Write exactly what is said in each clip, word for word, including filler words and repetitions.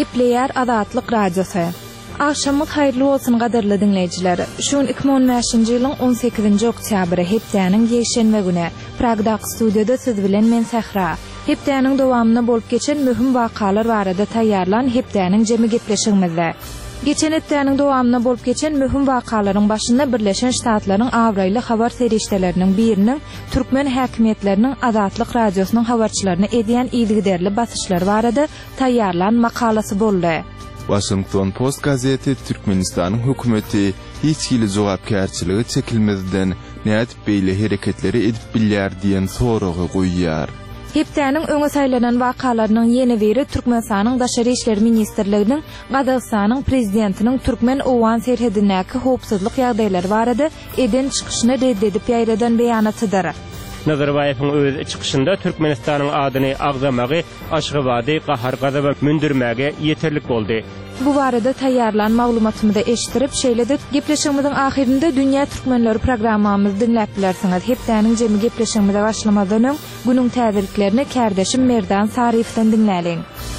Gepleyer Azatlyk Radiosu. Akşamlık hayırlı olsun qadarlı dinleyiciler. Şun iki bin on beşinci ýylyň on sekizinji oktýabry hepdeniň ýeşenme güni Pragdaky studiýada siz bilen men Sahra. Hepdeniň dowamyna bolup geçen möhüm wakalar barada taýýarlan hepdeniň jemi gepleşigimizde. Geçen hepdeniň dowamyna bolup geçen möhüm wakalaryň başynda Birleşen Ştatlaryň awraýly habar serişdeleriniň biriniň türkmen häkimetleriniň Azatlyk radiosynyň habarçylaryna edýän ýygyderli basyşlary barada taýýarlan makalasy boldy. Washington Post gazeti Türkmenistanyň hökümeti hiç hili jogapkärçiligi çekilmezden nädip beýle hereketleri edip bilýär diýen soragy goýýar. Hepdeniň öňe saýlanan wakalarynyň ýeni biri Türkmenistanyň Daşary işleri ministrliginiň Gazagstanyň prezidentiniň Türkmen owan serhedindäki howpsuzlyk ýagdaýlary barada eden çykyşyny reddedip ýaýradan beýanatydyr. Nazarbayewiň öz çykyşynda Türkmenistanyň adyny agzamagy, Aşgabatdy, Gahargaza we Mündirmäge ýeterlik boldy. Bu barada taýýarlan maglumatymyzy eşitirip şeýledik. Gepleşigimiziň ahirinde Dünýä Türkmenleri programmamyzy dinläp bilersiňiz. Hepdeniň jemi gepleşigimize başlamadan öň günüň täzirliklerini kärdeşim Merdan Sarifden dinläliň.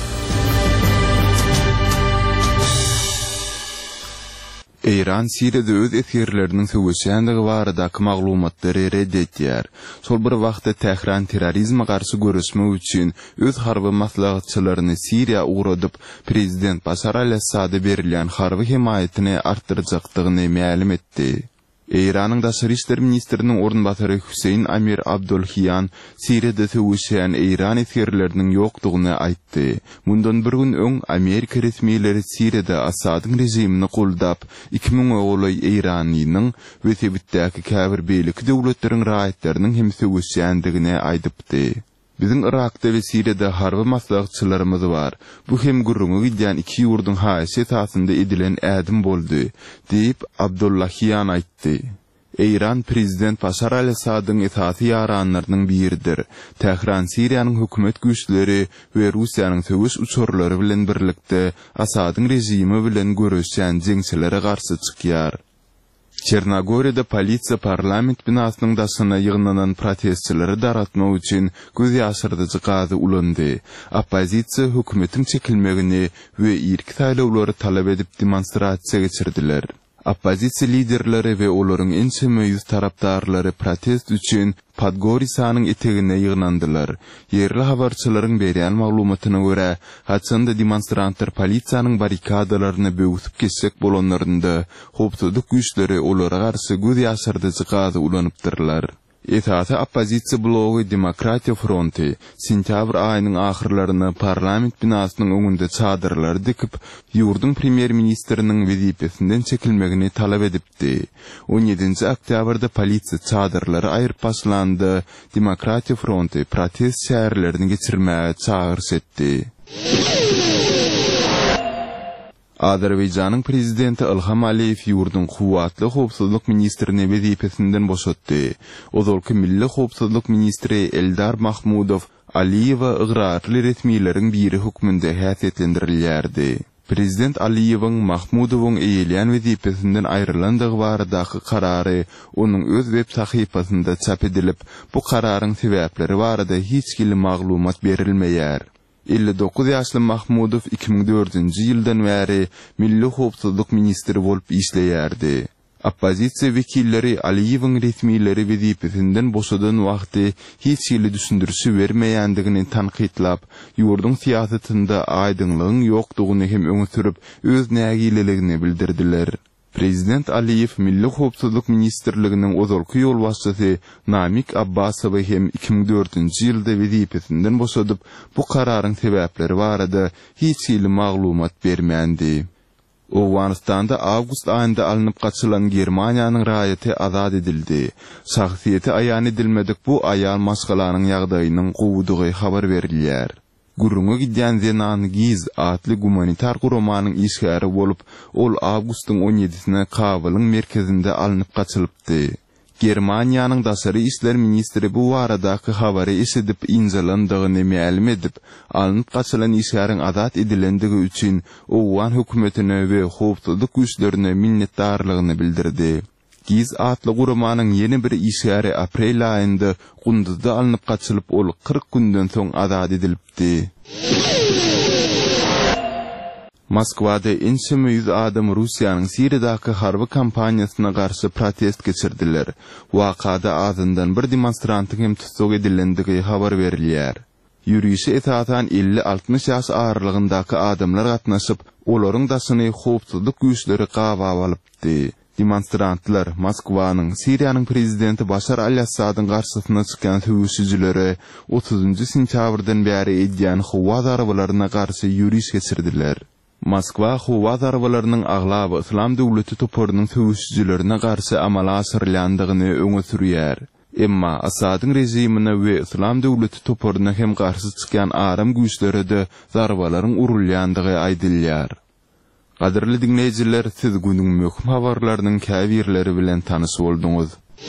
Iran Siriýada öz etgerleriniň söwüşýändigi baradaky maglumatlary reddetýär. Şol bir wagtda Tehran terrorizme garşy görüşmek üçin öz harby maslahatçylaryny Siriýa uğradyp prezident Başar al-Assada berilýän harby himayetini artdyrjakdygyny ma'lum etdi. Iranyň Daşary işleri ministriniň ornbasary Hüseyin Amir Abdulhiyan Siriýada söwüşýän Iran etgerleriniň ýokdugyny aýtdy. Mundan bir gün öň Amerika resmiýetleri Siriýada Asadyň rejimini goldap iki ming oğlay Iranynyň we Tebitdäki käbir beýlik döwletleriň raýatlarynyň hem söwüşýändigine aýdypdy. Bizim Irakda we Siriýada harby maslahatçylarymyz bar. Bu hem gurrumy gidýän iki ýurdun haýysatynda edilen ädim boldy, diýip Abdullahiyan aýtdy. Iran prezident Başar al-Assadyň itaati ýaranlarynyň biridir. Tehran Siriýanyň hökümet güýçleri we Russiýanyň söwüş uçurlary bilen birlikde Assadyň rejimi bilen görüşýän jeňçilere garşy çykýar. Çernogoriyada polisiýa parlament binasynyň daşyna ýygnanan protestçileri daratmak üçin göz ýaşyrdyjy gazy ulandy. Opozisiýa hökümetiň çekilmegini we irki taýlawlary talap edip demonstrasiýa geçirdiler. Opozisiýa liderleri we olaryň en semýüz tarapdarlary protest üçin Podgoricanyň etegine ýygnandylar. Yerli habarçylaryň berýän maglumatyna görä, haçanda demonstrantlar polisiýanyň barikadalaryny böwüsip geçsek bolanlarynda howpsuzlyk güýçleri olara garşy göz ýaşyrdyjy gazy ulanypdyrlar. Etaty opozisiýa blogy Demokratiýa Fronty sentýabr aýynyň ahyrlaryna parlament binasynyň öňünde çadyrlar dikip ýurdun premier ministriniň wezipesinden çekilmegini talap edipdi. on ýedinji oktýabrda polisiýa çadyrlary aýryp başlandy. Demokratiýa Fronty protest şäherlerini geçirmäge çağırş etdi. Azerbaýjanyň prezidenti Ilham Aliýew ýurdun kuwatly howpsuzlyk ministrini wezipesinden boşatdy. Ozalky milli howpsuzlyk ministri Eldar Mahmudow Aliýewa ygradly resmiýetleriň biri hökmünde häsiýetlendirilýärdi. Prezident Aliýewiň Mahmudowyň eýilýän wezipesinden aýrylandygy baradaky karary onuň öz web sahypasynda çap edilip, bu kararyň sebäpleri barada hiç kili maglumat berilmeýär. elli dokuz ýaşly Mahmudow iki ming dördünji ýyldan bäri milli howpsuzlyk ministri bolup işleýärdi. Opozisiýa wekilleri Aliýewiň resmiýetleri wezipesinden boşadan wagty hiç ýyly düşündürşi bermeýändigini tanqidlap, ýurdun siýasatynda aýdynlygyň ýokdugyny hem öňe sürüp öz nägileligini bildirdiler. Prezident Aliýew milli howpsuzlyk ministrliginiň ozalky ýol başçysy Namik Abbasowy hem iki ming dördünji ýylda wezipesinden boşadyp, bu kararyň sebäpleri barada hiç ýyly maglumat bermändi. Owganistanda awgust aýynda alınıp gaçylan Germaniýanyň raýaty azad edildi. Şahsiýeti aýan edilmedik bu aýal maşgalanyň ýagdaýynyň gowudygy habar berilýär. Gurrunga gidýän Zenan Giz adly gumanitar guramanyň işgäri bolup, ol awgustyň on ýedisine Kabylyň merkezinde alınıp gaçylypdy. Germaniýanyň Daşary işler ministri bu baradaky habary eşidip injalandygyny ma'lum edip, alınıp gaçylan işgäriň azat edilendigi üçin Owgan hökümetine we howpsuzlyk güýçlerine minnetdarlygyny bildirdi. Giz atly guramanyň ýeni bir işgäri aprel aýynda Gunduzda alınıp gaçylyp, ol kırk günden soň azat edilipdi. Moskvada ençe yüz adam Russiýanyň Siriýadaky harby kampaniýasyna garşy protest geçirdiler. Wakada azyndan bir demonstrantyň hem tutsak edilendigi habar berilýär. Ýürüýüşe etatan elli altmış ýaş aralygyndaky adamlar gatnaşyp, olaryň daşyny howpsuzlyk güýçleri gawa alypdy. Demonstrantlar Moskwanyň Siriýanyň prezidenti Başar al-Assadyň garşysyna çykan töwüşçülere otuzunçy sentýabrdan bäri edýän howa darbylaryna garşy ýürüýüş geçirdiler. Moskwa howa darbalarynyň aglaby İslam döwleti toparynyň töwüşçülerine garşy amala asyrlandygyny öňe sürýär. Emma Asadyň rejimine we İslam döwleti toparyna hem garşy çykan aram güýçleri de darbalaryň urulýandygy aýdylýar. Gaderli dinleýijiler, siz günüň möhüm habarlarynyň käbirleri bilen tanış bolduňuz.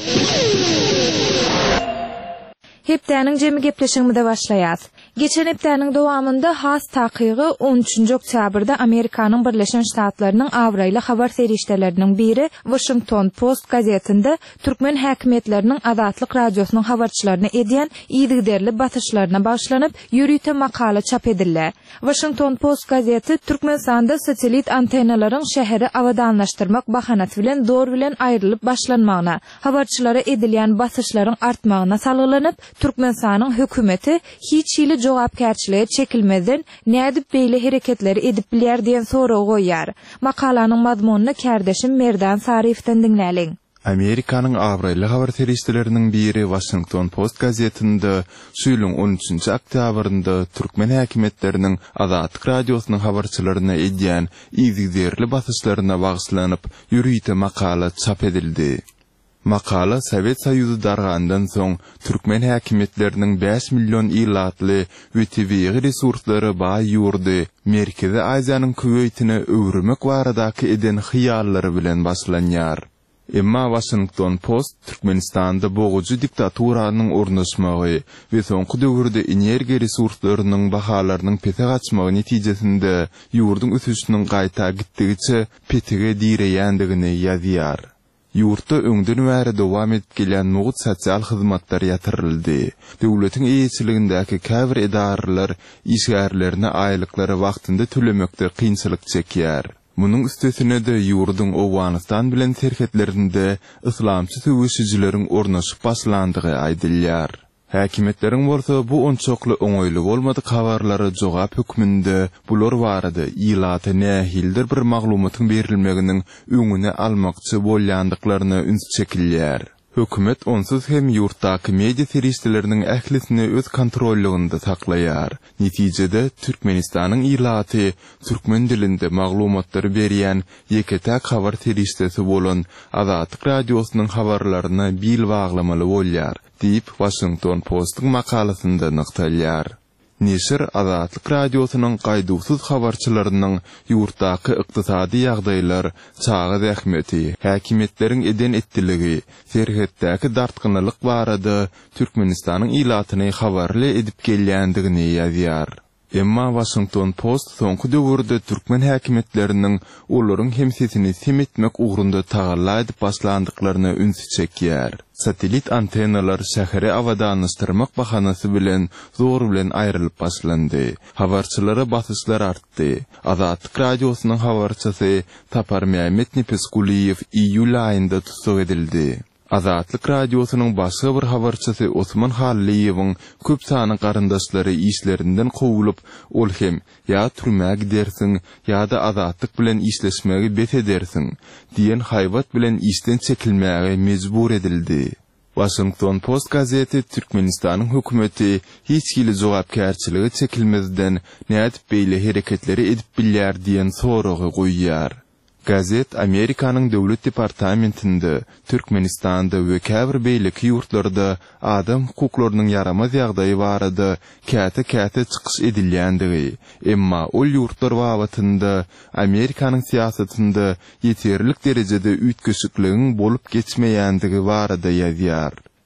Hepdäniň jemi gepleşigimizde başlaýas. Geçen hepdäniň dowamynda has takygy on üçinçi oktýabrda Amerikanyň Birleşen Ştatlarynyň awraýly habar serişdeleriniň biri Washington Post gazetinde türkmen häkimetleriniň Azatlyk radiosynyň habarçylaryna edýän ýygyderli batyşlaryna başlanyp ýürüýte makala çap edildi. Washington Post gazeti Türkmenistanda satelit antennalaryň şäheri awadanlaşdyrmak bahanasy bilen dor bilen aýrylyp başlanmagyna, habarçylara edilýän batyşlaryň artmagyna salgylanyp Türkmenistanyň hökümeti hiç ýyly jogapkärçiliğe çekilmeden nädip beýle hereketleri edip bilýär diýen soragy goýýar. Makalanyň mazmununa kärdeşim Merdan Sarifden dinläliň. Amerikanyň awraýly habar serişdeleriniň biri Washington Post gazetinde şu ýylyň on üçinçi oktýabrynda türkmen häkimetleriniň Azatlyk radiosynyň habarçylaryna edýän ýygyderli batyşlaryna bagyşlanyp ýürüýte makala çap edildi. Makala Sovet Soýuzy dargandan soň türkmen häkimetleriniň beş million ýylatly we tebigy resurslary baý ýurdy, Merkezi Aziýanyň Kuweytine öwürmek baradaky eden hyýallary bilen başlanýar. Emma Washington Post Türkmenistanda boğucu diktaturanyň ornaşmagy we soňky döwürde energiýa resurslarynyň bahalarynyň pete gaçmagy netijesinde ýurduň ösüşiniň gaýta gitdigiçe petige direýändigini ýazýar. Yurtta öňden bäri dowam edip gelen nugut sosial hyzmatlar ýatyryldy. Döwletiň eýetçiligindäki käbir edaralar işgärlerine aýlyklary wagtynda tölemekde kynçylyk çekýär. Munyň üstesine de ýurduň Awganistan bilen serhetlerinde islamçy töwüşçüleriň ornaşyp başlandygy aýdylýar. Häkimetleriň bolsa bu onçokly oňoýly bolmadyk habarlary jogap hökmünde bular barady ýylata nähildir bir maglumatyň berilmeginiň öňüne almakçy bolýandyklaryna üns çekilýär. Hökümet onsuz hem ýurtdaky media serişdeleriniň ählisini öz kontrollygynda saklaýar. Netijede Türkmenistanyň ýylaty türkmen dilinde maglumatlary berýän ýeketäk habar serişdesi bolan Azatlyk radiosynyň habarlaryna bil baglamaly bolýar, diýip Washington Post'un makalasynda nyktalýar. Neşir Azatlyk radiosynyň gaýdusuz habarçylarynyň ýurtdaky ykdysady ýagdaýlar, çagy zähmeti, häkimetleriň eden etdiligi, serhetdäki dartgynylyk barada Türkmenistanyň ýylatyny habarly edip gelýändigini ýazýar. Emma Washington Post soňky döwürde türkmen häkimetleriniň olaryň hemsesini semetmek ugrunda tagalla edip başlandyklaryna üns çekýär. Satelit antennalar şäheri awadanlaşdyrmak bahanasy bilen zor bilen aýrylyp başlandy. Habarçylara batyşlar artdy. Azatlyk radiosynyň habarçysy Tapar Mehmet Nepeskuliýew iýul aýynda tutsak edildi. Azatlyk radiosynyň başga bir habarçysy Osman Halliýewiň köp sany garyndaşlary işlerinden kowulyp, ol hem ýa türmäge gidersiň, ýa-da azatlyk bilen işleşmegi bet edersiň diýen haýbat bilen işden çekilmäge mejbur edildi. Washington Post gazeti Türkmenistanyň hökümeti hiç ýyly jogapkärçiligi çekilmezden nädip beýle hereketleri edip bilýär diýen soragy goýýar. Gazet Amerikanyň döwlet departamentinde Türkmenistanda we käbir beýleki ýurtlarda adam hukuklarynyň yaramaz ýagdaýy barada käte-käte çykyş edilýändigi, emma ol ýurtlar wagtynda Amerikanyň siýasatynda ýeterlik derejede üýtgeşikligiň bolup geçmeýändigi barada ýazýar.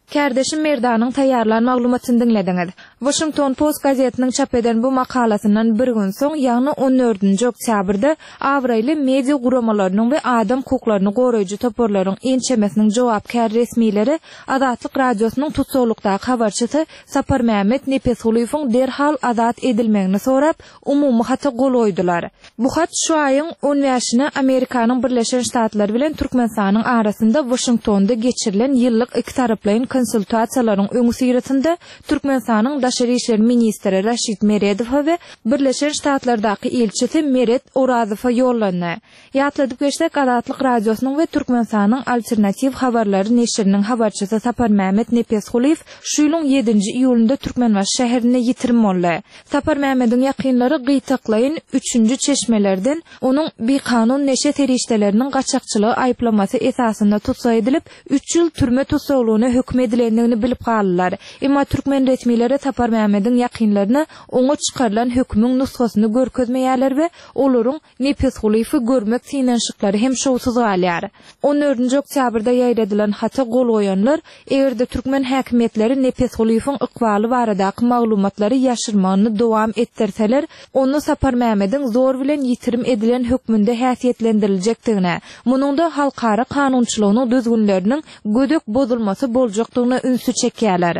Kardeşim Merdan'ın taýýarlan maglumatını dinlediňiz. Washington Post gazetiniň çap eden bu makalasyndan bir gün soň, ýagny on dördünji oktýabrda Awraýly media guramalarynyň we adam hukuklaryny goraýjy toporlaryň ençemesiniň jogapkär resmileri Azatlyk radiosynyň tutsaglykdaky habarçysy Sapar Mehmet Nepeshulyň derhal azat edilmegini sorap, umumy hata gol oýdular. Bu hat şu aýyň on beşine Amerikanyň Birleşen Ştatlary bilen Türkmenistanyň arasynda Washingtonda geçirilen ýyllyk iki taraplyň konsultasiýalaryň öňü syratynda Türkmenistanyň Daşary işler ministri Raşid Meredow we Birleşen Ştatlardaky elçisi Meret Orazow ýollandy. Ýatladyp geçsek, Azatlyk radiosynyň we Türkmenistanyň alternativ habarlary neşriniň habarçysy Sapar Mehmet Nepeshuly şu ýylyň ýedinji iýulynda Türkmenbaş şäherine ýitirim boldy. Sapar Mehmetiň ýakynlary Gytaklaýyn üçünji çeşmelerden onuň bir kanun neşe terişdelerinin gaçakçılığı ayıplaması esasında tutsa edilip üç yıl türme tutsağlığına hüküm edilenliğini bilip kalırlar. Ama Türkmen resmileri Sapar Mehmet'in yakınlarına onu çıkarılan hükümün nuskasını görkezmeyerler ve olurun Nepeshuly'yi görmek sinanşıkları hem şovsuz galyar. on dördünji oktýabrda ýaýradylan hata gol oýanlar, egerde Türkmen häkimetleri Nepeshuly'ň ykbaly baradaky maglumatlary ýaşyrmagyny dowam etdirseler, onu Sapar Mehmet'in zor bilen ýitirim edilen hükmünde häsiýetlendirilejekdigine, mununda halkara kanunçylygynyň düzgünleriniň gödök bozulmasy boljakdygyna ünsü çekýärler.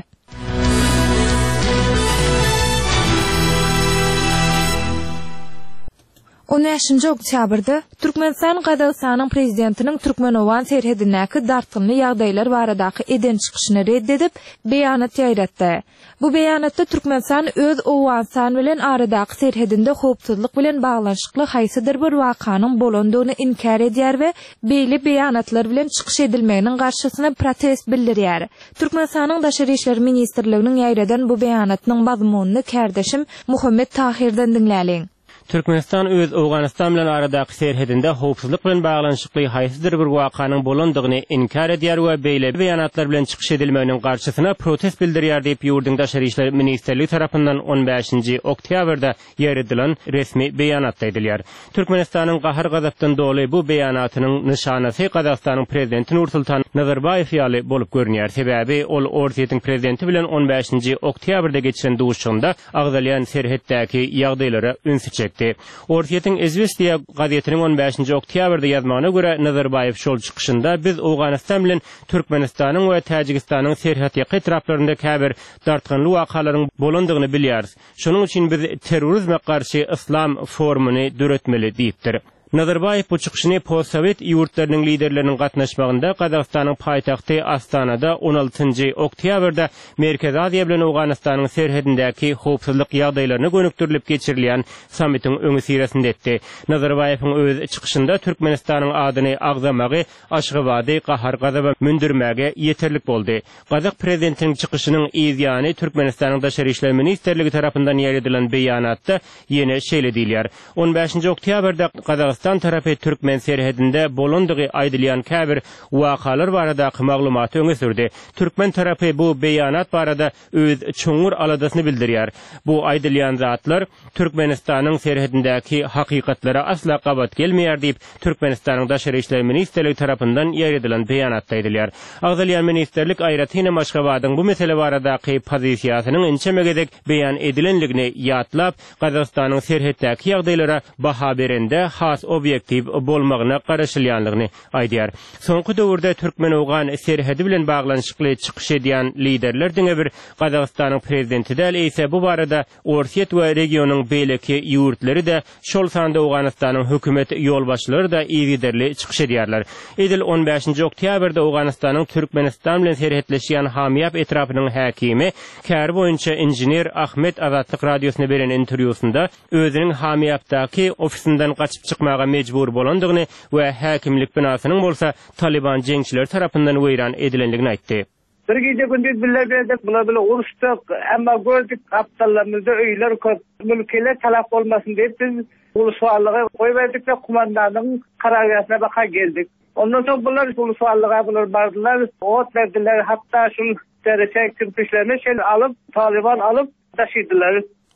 on beşinji oktýabrda Türkmenistan Gazagystanyň prezidentiniň Türkmenowan serhedindäki dartynly ýagdaýlar baradaky eden çykyşyny reddedip beýanat ýaýratdy. Bu beýanatda Türkmenistan öz Owganistan bilen aradaky serhedinde howpsuzlyk bilen baglanşykly haýsydyr bir wakanyň bolandygyny inkar edýär we beýle beýanatlar bilen çykyş edilmeginiň garşysyna protest bildirýär. Türkmenistanyň Daşary işler ministrliginiň ýaýradan bu beýanatynyň mazmunyny kardeşim Muhammed Tahirden dinläliň. Türkmenistan öz Owganistan bilen aradaky serhedinde howpsuzlyk bilen baglanşykly haýsydyr bir wakanyň bolandygyny inkar edýär we beýle beýanatlar bilen çykyş edilmeginiň garşysyna protest bildirýär diýip ýurdun Daşary işler ministrligi tarapyndan on beşinji oktýabrda ýeredilen resmi beýanatda edilýär. Türkmenistanyň gahar gazapdan doly bu beýanatynyň nyşanasy Gazagystanyň prezidenti Nursultan Nazarbayew ýaly bolup görünýär. Sebäbi ol Ortiýetiň prezidenti bilen on beşinji oktýabrda geçiren duşuşynda agdalýan serhetdäki ýagdaýlara ünsü çekdi. Ortiýetiň Izvestiýa gazetiniň on beşinji oktýabrda ýazmagyna görä Nazarbayew şol çykyşynda biz Owganistan bilen Türkmenistanyň we Täjikistanyň serhat ýaky etraplarynda käbir dartgynly wakalaryň bolandygyny bilýäris. Şonuň üçin biz terrorizme garşy islam formuny döretmeli diýipdir. Nazarbayew bu çykyşyny post-sowet ýurtlarynyň liderleriniň gatnaşmagynda Gazagystanyň paýtagty Astanada on altynji oktýabrda Merkez Aziýa bilen Owganistanyň serhedindäki howpsuzlyk ýagdaýlaryna gönükdirilip geçirilýän sammitiň öňü sirasynda etdi. Nazarbayewiň öz çykyşynda Türkmenistanyň adyny agzamagy, Aşgabaty, gahar gazaby mündürmäge ýeterlik boldy. Gazak prezidentiniň çykyşynyň izýany Türkmenistanyň Daşary işler ministrligi tarapyndan ýeredilen beýanatda ýene şeýle diýilýär. on beşinji oktýabrda Gazak Gazagystan tarapy Türkmen serhedinde bolandygy aýdylýan käbir wakalar baradaky maglumaty öňe sürdi. Türkmen tarapy bu beýanat barada öz çoňur aladasyny bildirýär. Bu aýdylýan zatlar Türkmenistanyň serhedindäki hakykatlara asla gabat gelmeýär diýip Türkmenistanyň Daşary işler ministrligi tarapyndan ýeredilen beýanatda aýdylýar. Agdalýan ministrlik aýratyny Maşgabatyň bu mesele baradaky pozisiýasynyň ençemegedek beýan edilenligini ýatlap, Gazagystanyň serhetdäki ýagdaýlara baha berende has objektiv bolmagyna garaşylýanlygyny aýdýar. Soňky döwürde Türkmen-Owgan serhedi bilen baglanşykly çykyş edýän liderler diňe bir Gazagystanyň prezidenti däl ise bu barada Ortiýet we regionyň beýleki ýurtları da şol sanda Owganistanyň hökümet ýolbaşçylary da ýygyderli çykyş edýärler. Edil on beşinji oktýabrda Owganistanyň Türkmenistan bilen serhetleşýän Hamiyap etrapynyň häkimi kär boýunça inженер Ahmet Azatlyk radiosyna beren interwýusynda özüniň Hamiyapdaky ofisinden gaçyp çykmaga mejbur bolandygyny we häkimlik binasynyň bolsa Taliban jeňçileri tarapyndan weýran edilenligini aýtdy. Bir gece gündüz billerdik, bula bula uruştuk, ama gördük aptallarımızda öyler köp, mülkeler talap olmasın deyip biz uluslarlığa koyverdik de kumandanın karargahına baka geldik. Ondan sonra bunlar uluslarlığa bunlar bardılar, ot verdiler, hatta şun derece kırpışlarını şey alıp, Taliban alıp taşıdılar.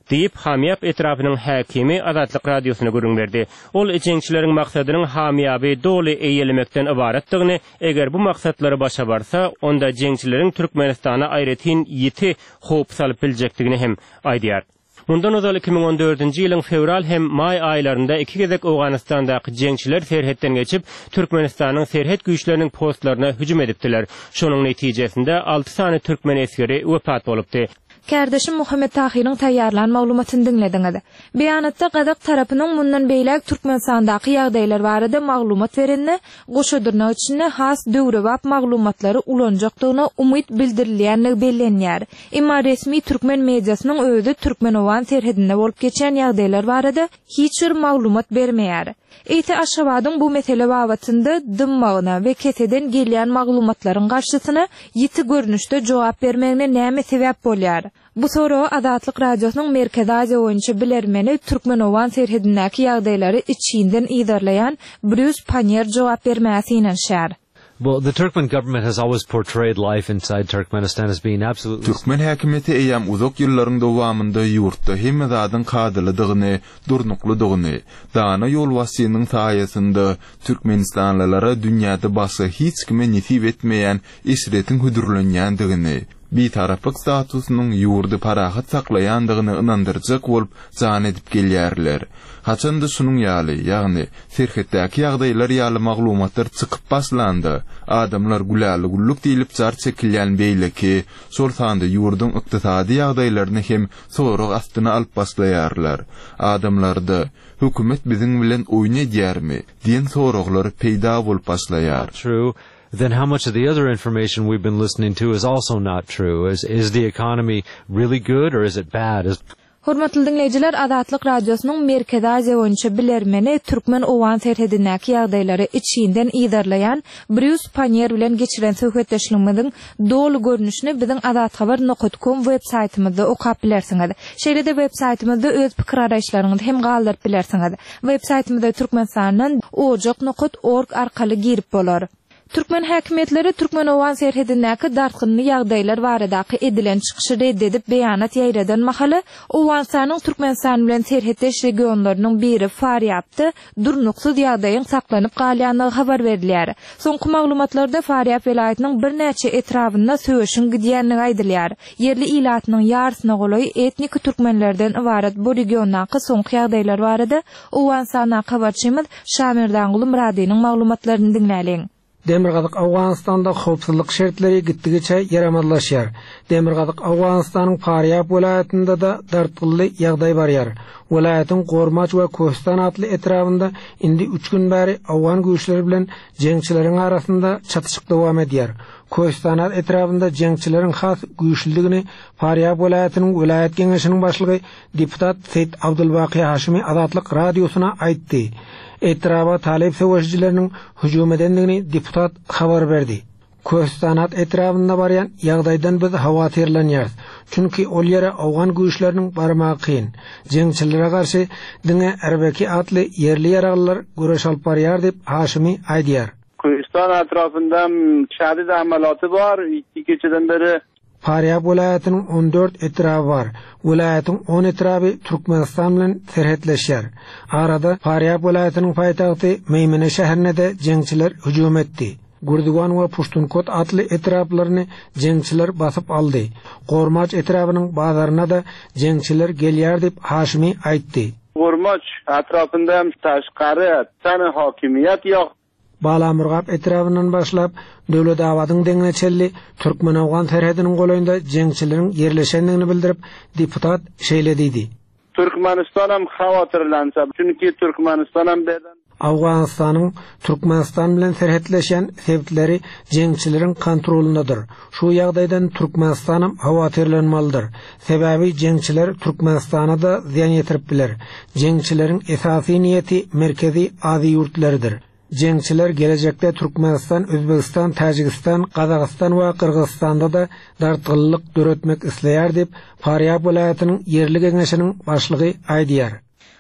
deyip Hamiyab etrafının hakimi Azatlyk radiosuna görün berdi. Ol jeňçileriň maksadynyň hamiyaby doly eýelemekden ibaretdigini, eger bu maksatlary başa barsa, onda jeňçileriň Türkmenistana aýratyn ýeti hop salyp biljekdigini hem aýdýar. Mundan özel iki bin on dördünji ýylyň fevral hem may aýlarynda iki gezek Awganistandaky jeňçiler serhetden geçip Türkmenistanyň serhet güýçleriniň postlaryna hüjüm edipdiler. Şonuň netijesinde alty sany türkmen eskeri wepat bolupdy. Kardeşim Muhammed Tahir'in tayyarlan maglumatyny dinlediňiz. Beýanatda Gadak tarapynyň mundan beýlek Türkmenistandaky ýagdaýlar barada maglumat berenine, goşadyrnak üçin has döwrebap maglumatlary ulanjakdygyna umyt bildirilýänligi bellenýär. Emma resmi türkmen mediasynyň özü Türkmenowan serhedinde bolup geçen ýagdaýlar barada hiç bir maglumat bermeýär. Eýte Aşgabatyň bu mesele babatynda dymmagyna we keseden gelýän maglumatlaryň garşysyna ýiti görnüşde jogap bermegine näme sebäp bolýar? Bu soru Azatlyk radiosynyň Merkezi Aziýa boýunça bilermeni Türkmenowan serhedindäki ýagdaýlary içinden iýdarlayan Bruce Panier jogap bermäsine şär. Well, the Turkmen government has always portrayed life inside Turkmenistan as being absolutely... Türkmen häkimeti eýam uzak ýyllaryň dowamında ýurtda hemme zadyň kadylydygyny, durnukludygyny, dana ýol wasynyň saýasynda Türkmenistanlylara dünýäde başga hiç kime nisip etmeýän isretiň hüdürlenýändigini, bir taraplyk statusynyň ýurdy parahat saklaýandygyny ynandyrjak bolup jan edip gelýärler. Haçanda şunun ýaly, ýagny serhetdäki ýagdaýlar ýaly maglumatlar çykyp başlandy. Adamlar güläli gulluk diýilip jar çekilýän beýleki, şol sanda ýurdun ykdysady ýagdaýlaryny hem sorag astyna alyp başlaýarlar. Adamlarda hökümet biziň bilen oýun edýärmi diýen soraglar peýda bolup başlaýar. True. Then how much of the other information we've been listening to is also not true? Is is the economy really good or is it bad? Is Hormatly dinleyijiler, Azatlyk radiosynyň Merkezi Aziýa boýunça bilermeni Türkmenowan serhedindäki ýagdaýlary içinden iýdarlayan Bruce Panier bilen geçiren söhbetleşigimiziň dolu görnüşini biziň azat habar nokta com web saýtymyzda okap bilersiňiz. Şeýle-de web saýtymyzda öz pikir araýşlaryňyzy hem galdyryp bilersiňiz. Web saýtymyzda Türkmenistanyň ojak nokta org arkaly girip bolar. Türkmen häkimetleri Türkmenowan serhedindäki dartgynly ýagdaýlar baradaky edilen çykyşy reddedip beýanat ýaýradan mahaly Owganistanyň Türkmenistan bilen serhetdeş regionlarynyň biri Faryapda durnuksuz ýagdaýyň saklanyp galýanlygy habar berilýär. Soňky maglumatlarda Faryap welaýatynyň bir näçe etrafynda söwüşiň gidýänligi aýdylýar. Yerli ilatynyň ýarsyna goly etnik türkmenlerden ibaret bu regiondaky soňky ýagdaýlar barada Owganistanyň habarçymyz Şamir Dangly Muradynyň maglumatlaryny dinläliň. Demirgazyk Awganistanda howpsuzlyk şertleri gitdigiçe ýaramadlaşýar. Demirgazyk Awganistanyň Faryap welaýatynda da dartgynly ýagdaý barýar. Welaýatyň Gormaç we Köstan atly etrafynda indi üç gün bäri Awgan güýçleri bilen jeňçileriň arasynda çatyşyk dowam edýär. Köstan etrafynda jeňçileriň has güýçliligini Faryap welaýatynyň welaýat geňeşiniň başlygy deputat Seyit Abdulbaqy Haşimi Azatlyk radiosuna aýtdy. Etrafa talep söwüşçileriniň hüjüm edendigini deputat habar berdi. Köstanat etrafynda barýan ýagdaýdan biz hawatyrlanýar. Çünki ol ýere Awgan güýçleriniň barmagy kyn. Jeňçilere garşy diňe Erbeki atly yerli ýaraglylar göreş alyp barýar dip Haşimi aýdýar. Köstan etrafynda şädid amalaty bar. iki geçeden beri Faryap welaýatynyň on dört etrafy bar. Welaýatyň on etrafy Türkmenistan bilen serhetleşýär. Arada Faryap welaýatynyň paýtagty Meýmene şäherine de jeňçiler hüjüm etdi. Gurdugan we Puştunkot atly etraflaryny jeňçiler basyp aldy. Gormaç etrafynyň bazaryna da jeňçiler gelýär dip Haşimi aýtdy. Gormaç etrafynda taşkary tany hakimiýet ýok. Balamurgap etrafından başlap döwlet awadyň deňeçelli Türkmenowan serhediniň goýunda jeňçileriň yerleşendigini bildirip deputat şeýlediydi. Türkmenistan hem hawatyrlansa, çünki Türkmenistan hem beden Awganistanyň Türkmenistan bilen serhetleşen sebepleri jeňçileriň kontrolundadyr. Şu ýagdaýdan Türkmenistan hem hawatyrlanmalydyr. Sebäbi jeňçiler Türkmenistana da ziýan ýetirip biler. Jeňçileriň esasy niýeti Merkezi Aziýa ýurtlarydyr. Jeňçiler gelecekde Türkmenistan, Özbekistan, Tajikistan, Kazakistan we Kırgızstanda da dartgynlyk döretmek isleýär dip Faryap welaýatynyň yerli geňeşiniň başlygy aýdýar.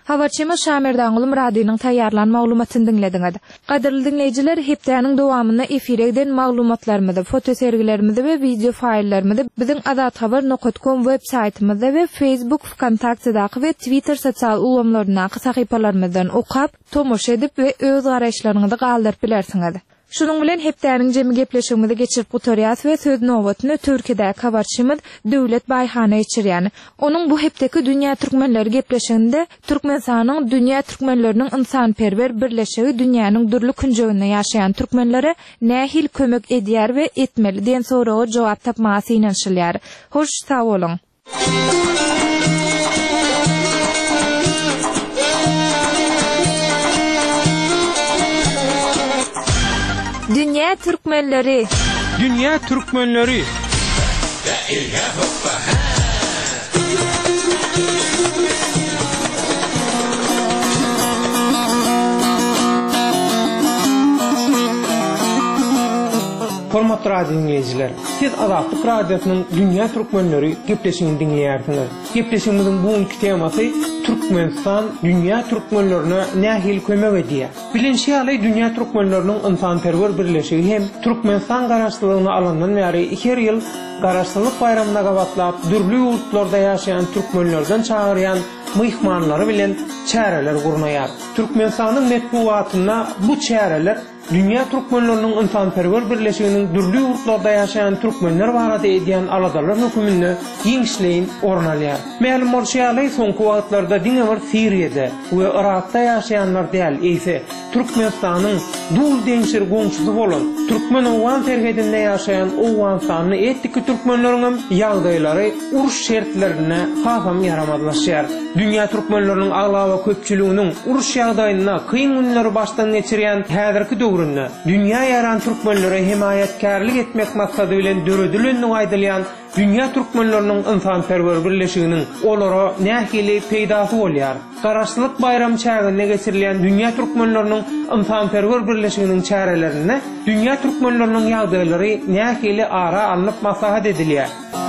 Habarçyma Şamerdanglym radiosynyň taýýarlan maglumatyny dinlediňiz. Gaderli dinleýijiler, hepdäniň dowamyna efire giden maglumatlarymyzy, foto sergilerimizi we video faýllarymyzy biziň azat habar nokta com web saýtymyzda we Facebook, Kontaktdaky we Twitter sosial ulamlaryna sahypalarymyzdan okap, tomoşa edip we öz garaşlaryňyzy galdyryp bilersiňiz. Şunun bilen hepdäniň jemi gepleşigimizi geçirip gutarýas we söz nowatyny Türkiýede habarçymyz Döwlet Baýhana içirýän. Onuň bu hepdeki dünýä türkmenleri gepleşiginde Türkmenistanyň dünýä türkmenleriniň ynsanperwer birleşigi dünýäniň durly künjeginde ýaşaýan türkmenlere nähil kömek edýär we etmeli diýen soraga jogap tapmasy inanşylýar. Hoş sag bolun. Dünya Türkmenleri. Dünya Türkmenleri. Hormatly radio dinleyijiler, siz Azatlyk radiosynyň Dünya Türkmenleri gepleşigini dinleýärsiňiz. Gepleşigimiziň bugunky temasy Türkmenistan Dünya Türkmenlerine nähil kömek edýär. Bilinçli ýaly Dünya Türkmenleriniň ynsanperwer birleşigi hem Türkmenistan garaşdyrylygyny alandan bäri iki ýyl garaşdyrylyk bayramyna gabatlap dürli ýurtlarda ýaşaýan türkmenlerden çağırýan myhmanlary bilen çäreler gurnaýar. Türkmenistanyň medeniýetyna bu çäreler Dünya Türkmenleriniň ynsanperwer birleşiginiň dürli ýurtlarda ýaşaýan türkmenler barada edýän aladalar hökümini giňişleýin orun alýar. Ma'lum bolýarly, soňky wagtlarda diňe bir Siriýede we Irakda ýaşaýanlar däl, eýse Türkmenistanyň dul deňşir goňşusy bolan türkmen owgan terhedinde ýaşaýan owgan sanly etniki türkmenleriň ýagdaýlary uruş şertlerine hafam yaramadlaşýar. Dünya türkmenleriniň aglawa köpçüliginiň uruş ýagdaýyna kıyın günleri başdan geçirýän häzirki döwründe dünýä ýaran türkmenlere himayetkarlyk etmek maksady bilen döredilen aýdylýan Dünya Türkmenleriniň ynsanperwer birleşiginiň olara nähili peýdasy bolýar. Garaşdyrylyk bayram çägine geçirilýän Dünya Türkmenleriniň ynsanperwer birleşiginiň çärelerine Dünya Türkmenleriniň ýagdaýlary nähili ara alınıp maslahat edilýär.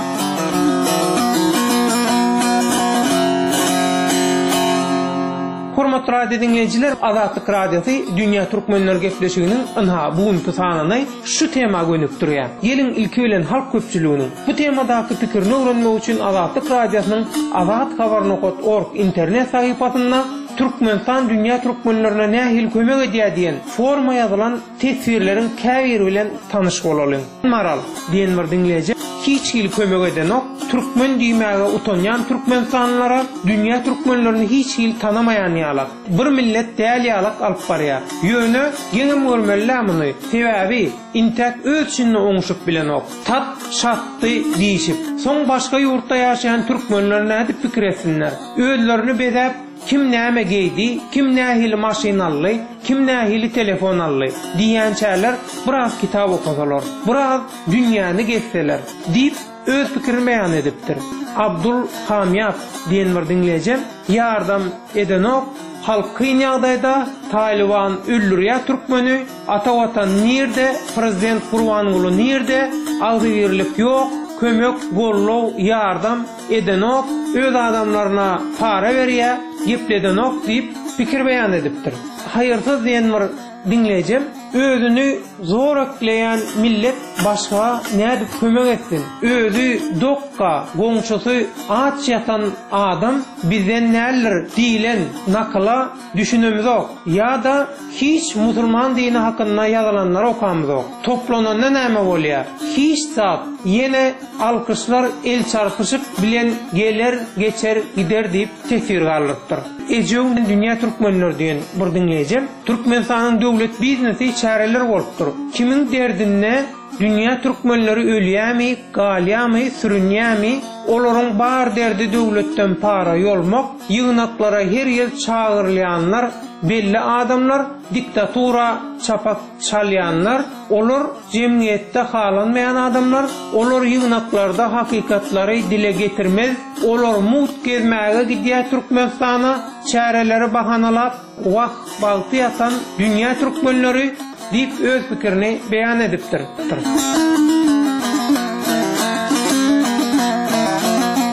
Hormatly radio dinleyijiler, Azatlyk radiosi Dünya Türkmenleri gepleşiginiň ynha bugunky sanyny şu tema gönükdirýär. Ýeliň ilki bilen halk köpçüliginiň bu temadaky pikirini öwrenmek üçin Azatlyk radiosynyň azat habar nokta org internet sahypasyna Türkmenistan Dünya Türkmenlerine nähil kömek edýär diýen forma ýazylan tesvirleriň käbiri bilen tanyş bolalım. Maral diýen bir dinleýiji hiç hil kömek edenok Türkmen diýmäge utanýan türkmensanlara dünýä türkmenlerini hiç hil tanamayan ýalak. Bir millet däl ýalak alyp barýar. Ýöne ýeňem görmellämini sebäbi intek ölçünni oňşup bilenok. Tat şatdy diýişip, soň başga ýurtda ýaşaýan türkmenler näde pikir etsinler. Özlerini bedäp kim näme geydi, kim nähili maşinaly, kim nähili telefon ally diýen çäler biraz kitap okasalar, biraz dünýäni gezseler diýip öz pikirini beýan edipdir. Abdul Hamiyat diýen bir dinleýijim ýardam edenok halky ýagdaýda Taliban öldürýär türkmeni, ata watan nirde, prezident Gurbanuly nirde, aldy birlik ýok, kömek, gollaw, ýardam edenok öz adamlaryna para berýär, gepledenok diýip pikir beýan edipdir. Haýyrsyz diýen bir dinleýijim özünü zor ekleyen millet başga näde kömek etsin. Özü dokka, goňşusy aç ýatan adam bizden näler diýilen nakla düşünemizok. Ýa-da hiç musulman dini hakynda ýazylanlar okamyzok. Toplananda näme bolýar? Hiç zat ýene alkışlar el çarpyşyp bilen geler, geçer, gider diýip tesir garlypdyr. Ejew Dünya Türkmenleri diýen bir dinleýijim Türkmenistanyň döwlet biznesi çäreler bolupdyr. Kimin derdine Dünya Türkmenleri ölýärmi, galýarmy, sürünýärmi, olaryň bar derdi döwletden para ýolmak, ýygnaklara her ýyl çağırylýanlar, belli adamlar, diktatura çapak çalýanlar, olar jemgyýetde halanmayan adamlar, olar ýygnaklarda hakykatlary dile getirmez, olar mut gezmäge gidýär Türkmenistana, çäreleri bahanalap, wagt balty ýatan Dünya Türkmenleri diýip öz pikirini beýan edipdir.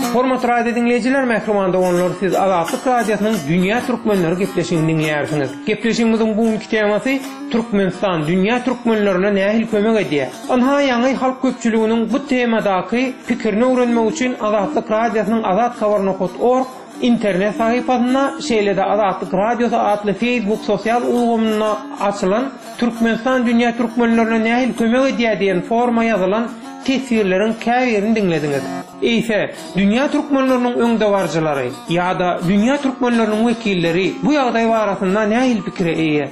Hormat radio dinleyijiler, mehrumanda onlar siz Azatlyk radiosynyň Dünýä türkmenleri gepleşigini dinleýärsiňiz. Gepleşigimiziň bugünkü temasy Türkmenistan dünýä türkmenlerine nähil kömek edýär. Onha ýaňy halk köpçüliginiň bu temadaky pikirini öwrenmek üçin Azatlyk radiosynyň azat habar nokta org internet sahypasyna şeýlede Azatlyk radiosy adly Facebook sosial ugamyna açylan Türkmenistan dünýä türkmenlerine nähil kömek edýär diýen forma ýazylan tesirlerin käýerini dinlediňiz. Eýse, dünýä türkmenleriniň öňde barjylary ýa-da dünýä türkmenleriniň wekilleri bu ýagdaý barasynda nähil pikire eýe?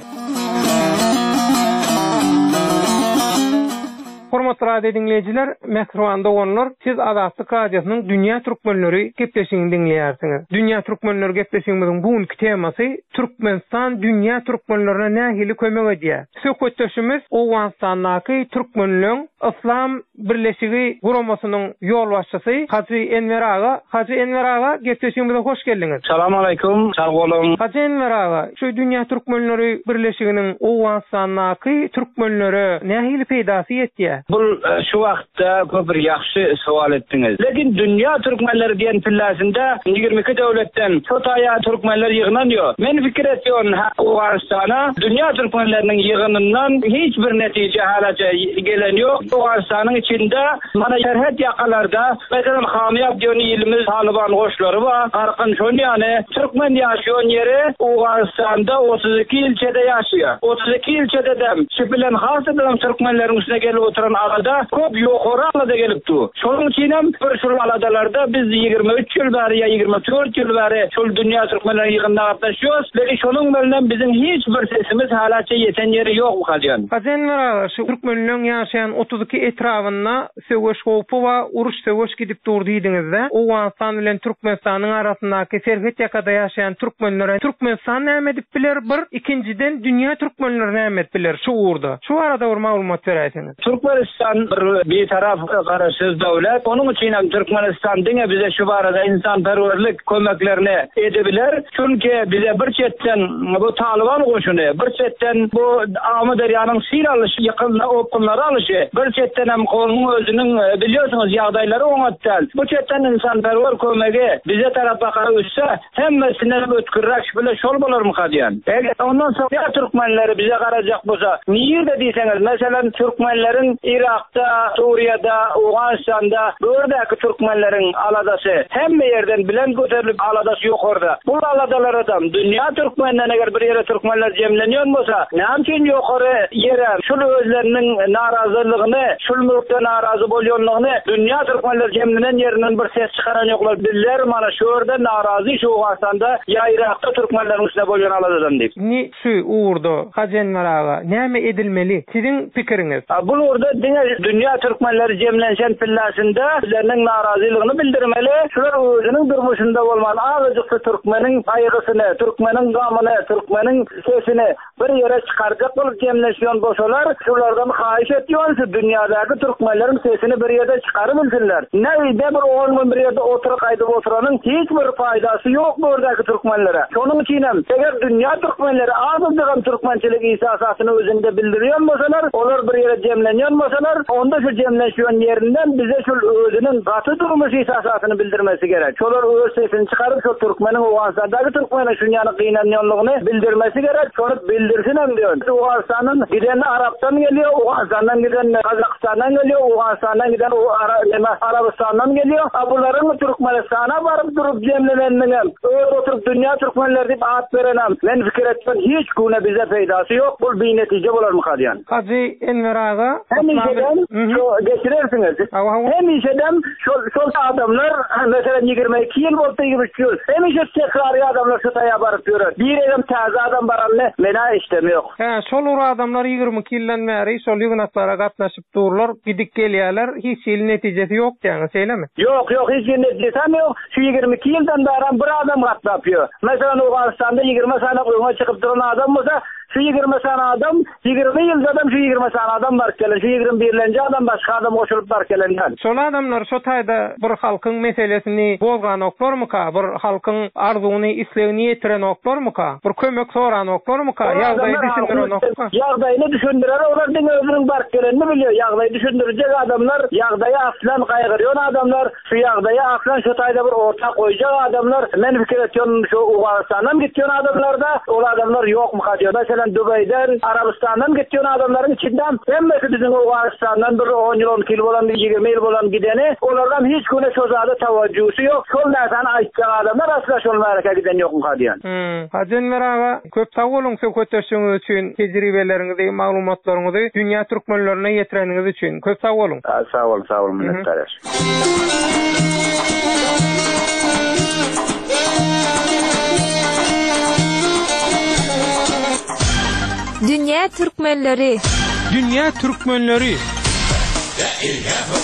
Hormat radio dinleyijiler, mehrumanda onlar siz Azatlyk radiosynyň Dünýä türkmenleri gepleşigini dinleýärsiňiz. Dünýä türkmenleri gepleşigimiziň bugünkü temasy Türkmenistan dünýä türkmenlerine nähili kömek edýär. Söhbetdeşimiz Owganistanyň türkmenleriň İslam Birleşigi guramasynyň ýol başçysy Haji Enver aga. Haji Enver aga, gepleşigimize hoş geldiňiz. Salam aleykum, sag bolun. Haji Enver aga, şu Dünýä türkmenleri birleşiginiň Owganistanyň türkmenleri nähili peýdasy etdi? Bu şu wagtda köp bir ýaxşy sual etdiňiz. Lekin dünýä türkmenleri diýen pilläsinde ýygrimi iki döwletden Totaýa türkmenler ýygynan ýok. Men fikir etýän Owganistana dünýä türkmenleriniň ýygynynyň hiç bir netije halaça gelen ýok. Owganistanyň içinde mana şerhet ýakalarda mesela Hamiyap diýen ýylymyz Taliban goşlary bar. Arkan şon ýany türkmen ýaşaýan ýeri Owganistanda otuz iki ilçede ýaşaýar. otuz iki ilçede dem şu bilen has bilen türkmenleriň üstüne gelip oturan arada köp ýokary alada gelipdi. Şonuň üçin hem bir şol aladalarda biz ýygrimi üç ýyl bäri ýa ýygrimi dört ýyl bäri şol dünýä türkmenleri ýygynyna gatnaşýarys. Lekin şonuň bilen biziň hiç bir sesimiz halaça ýeten ýeri ýok bu halyan. Hajenler şu türkmenleriň ýaşaýan otuz iki etrawyna söwüş gowy we uruş söwüş gidip durdyňyzda Owganistan bilen Türkmenistanyň arasyndaky serhet ýakada ýaşaýan türkmenlere Türkmenistan näme dip biler bir, ikinciden dünýä türkmenleri näme dip biler şu urda. Şu arada bir maglumat beräýsiňiz. Türkmenistan bir taraf garaşsyz döwlet. Onuň üçin hem Türkmenistan diňe bize şu barada insanperwerlik kömeklerini edebiler. Çünki bize bir çetten bu Taliban goşuny, bir çetten bu Amy derýanyň sil alyşy, ýakynda opkunlary alyşy, bir çetten hem golunyň özüniň bilýärsiňiz ýagdaýlary oňatdal. Bu çetten insanperwer kömegi bize tarapy garaşsa hemmesinden ötkürräk bilen şol bolarmy hadýan. Eger ondan soňra türkmenleri bize garajak bolsa, niýerde diýseňiz, meselem türkmenleriň Irak'ta, Suriýada, Owganistanda, böwerdäki türkmenleriň aladasy hemme ýerden bilen göterilip aladasy ýok orada. Bu aladalardan dünýä türkmenlerine eger bir ýere türkmenler jemlenýän bolsa, näçe ýokary ýere şol özleriniň narazylygyny, şol mülkde narazy bolýanlygyny dünýä türkmenler jemlenen ýerinden bir ses çykaran ýoklar. Bizler mana şu ýerde narazy şu Owganistanda ýa Irak'ta türkmenleriň üstüne bolýan aladadan diýip. Ni şu uğurda Hajen Maraga näme edilmeli? Siziň pikiriňiz? Bu uğurda dünýä türkmenleri jemlenşen pilläsinde bizleriň narazylygyny bildirmeli. Şular özüniň durmuşynda bolman azajyk türkmeniň aýygysyny, türkmeniň gamyny, türkmeniň sesini bir ýere çykarjak bolup jemlenşýän bolsalar, şulardan haýyş etýän şu dünýädäki türkmenleriň sesini bir ýerde çykaryp bilsinler. Näde bir oğlum bir ýerde oturup gaýdyp oturanyň hiç bir faýdasy ýok bu ýerdäki türkmenlere. Şonuň üçin hem eger dünýä türkmenleri azajyk türkmençilik ihsasasyny özünde bildirýän bolsalar, olar bir ýere jemlenýän bolsalar, onda şu jemlenşýän ýerinden bize şu özüniň gaty durmuş ihsasasyny bildirmesi gerek. Şolar öz sesini çykaryp şu türkmeniň Owganistandaky türkmeniň şunýany gynanýanlygyny bildirmesi gerek. Şonu bildirsin hem diýen. Owganistanyň giden Arapdan gelýär, Owganistandan giden Kazakistandan gelýär, Owganistandan giden Arabistandan gelýär. Abularyň Türkmenistana baryp durup jemlenendiňem. Öz oturup dünýä türkmenleri diýip at berenem. Men fikir etdim hiç güne bize peýdasy ýok. Bu bir netije bolarmy hadýan. Haji Enver aga, hemişeden şu geçirirsiniz. Hemişeden şu şu adamlar mesela ýygrimi iki ýyl boldy ýygyp hemişe tekrary adamlar şu taýa baryp ýörer. Bir adam täze adam baranly mena işlemi ýok. Ha, şol adamlar ýygrimi iki ýyldan bäri şol ýygnatlara gatnaşyp durlar, gidip gelýärler, hiç ýyl netijesi ýok diýňiz, eýlemi? Ýok, ýok, hiç ýyl netijesi ýok. Şu ýygrimi iki ýyldan bäri bir adam gatnapýar. Mesela Owganistanda ýygrimi sana goýuňa çykyp duran adam bolsa, şu yigirme sana adam, yigirme ýylda adam şu yigirme sana adam bar kelen, şu yigirme birlenji adam başga adam goşulyp bar kelenler. Şol adamlar şu taýda bir halkyň meselesini bozgan oklarmyka, bir halkyň arzuwyny, islegini ýetiren oklarmyka, bir kömek soran oklarmyka, ýagdaýy düşündiren oklarmyka. Ýagdaýyny düşündirer, olar diňe özüniň bar kelenini bilýär. Ýagdaýy düşündirjek adamlar, ýagdaýy aslan gaýgyrýan adamlar, şu ýagdaýy aslan şu taýda bir orta goýjak adamlar, men fikir etýän şu Uganistandan gitýän adamlarda, ol adamlar ýokmy hadýar. Meselem Dubaýdan, Arabistandan gitýän adamlaryň içinden hemmesi biziň Uganistandan bir on ýyl on iki ýyl bolan, ýigirme ýyl bolan gideni, olardan hiç güne sözade tawajjuhsy ýok. Şol näseni aýtjak adamlar asla şol mereke giden ýokmy hadýar. Hmm, hajen meraba köp sag bolun şu köterşiňiz üçin, tejribeleriňizi, maglumatlaryňyzy dünýä türkmenlerine ýetireniňiz üçin köp sag bolun. Sag bolun, sag bolun, minnetdar. Dünya Türkmenleri Dünya Türkmenleri